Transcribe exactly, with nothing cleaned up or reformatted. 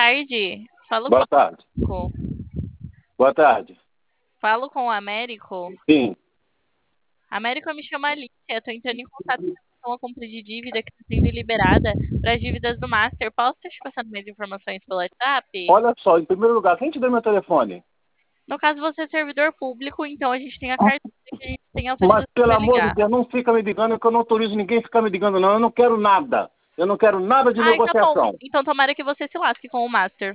tarde. Falo com Boa tarde. o Américo. Boa tarde. Falo com o Américo. Sim. Américo, me chama Alicia. Estou entrando em contato com a compra de dívida que está sendo liberada para as dívidas do Master. Posso estar te passando mais informações pelo WhatsApp? Olha só, em primeiro lugar, quem te deu meu telefone? No caso, você é servidor público, então a gente tem a carteira que a gente tem Mas, autorização pelo para amor de ligar. Deus, não fica me ligando, que eu não autorizo ninguém a ficar me ligando, não. Eu não quero nada. Eu não quero nada de Ah, então, tom- negociação. então tomara que você se lasque com o Master.